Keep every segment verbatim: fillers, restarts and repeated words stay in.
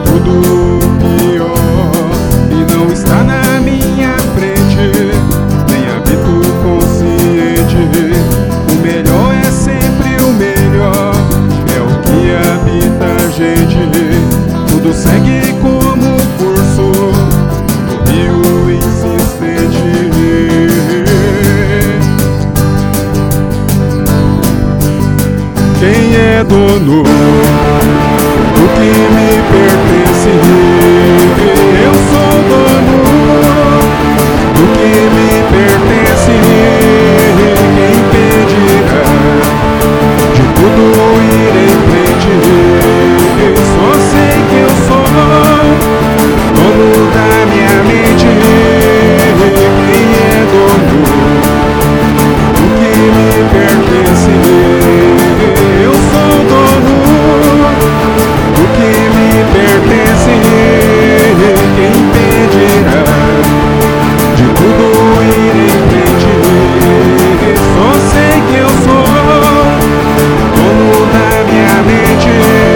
tudo pior e não está na minha frente, nem habito consciente. O melhor é sempre o melhor, é o que habita a gente. Tudo segue como curso do rio insistente. Quem é dono do que me pertence? Eu sou dono do que me pertence. Quem impedirá de tudo ir em frente? Só sei que eu sou dono da minha mente. Quem é dono do que me pertence? Eu sou dono do que me pertence. Quem impedirá de tudo ir em frente? Só sei que eu sou dono da minha mente.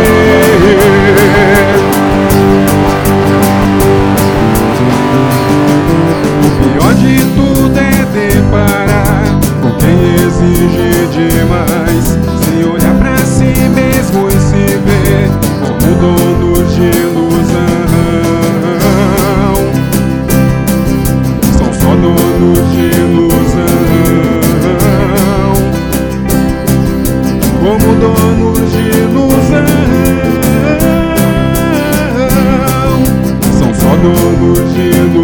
O pior de tudo é deparar com quem exige demais, sem olhar pra si mesmo e se ver como dono de ilusão. São só donos de ilusão, como donos de ilusão. São só donos de ilusão.